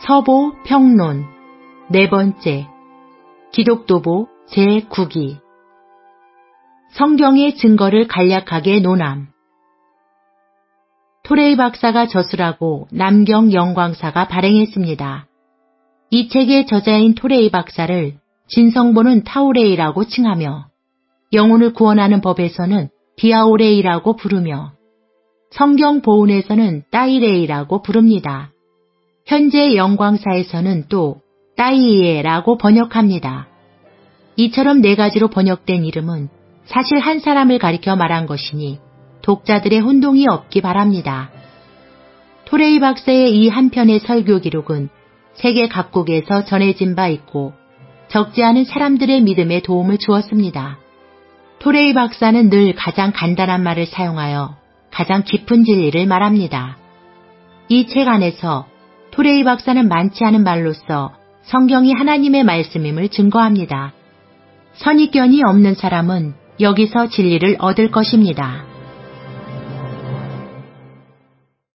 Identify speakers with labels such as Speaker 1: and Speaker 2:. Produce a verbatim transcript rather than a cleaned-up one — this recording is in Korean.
Speaker 1: 서보 평론 네 번째 기독도보 제구 기 성경의 증거를 간략하게 논함. 토레이 박사가 저술하고 남경 영광사가 발행했습니다. 이 책의 저자인 토레이 박사를 진성보는 타오레이라고 칭하며 영혼을 구원하는 법에서는 디아오레이라고 부르며 성경 보훈에서는 따이레이라고 부릅니다. 현재 영광사에서는 또 따이에라고 번역합니다. 이처럼 네 가지로 번역된 이름은 사실 한 사람을 가리켜 말한 것이니 독자들의 혼동이 없기 바랍니다. 토레이 박사의 이 한 편의 설교 기록은 세계 각국에서 전해진 바 있고 적지 않은 사람들의 믿음에 도움을 주었습니다. 토레이 박사는 늘 가장 간단한 말을 사용하여 가장 깊은 진리를 말합니다. 이 책 안에서 토레이 박사는 많지 않은 말로써 성경이 하나님의 말씀임을 증거합니다. 선입견이 없는 사람은 여기서 진리를 얻을 것입니다.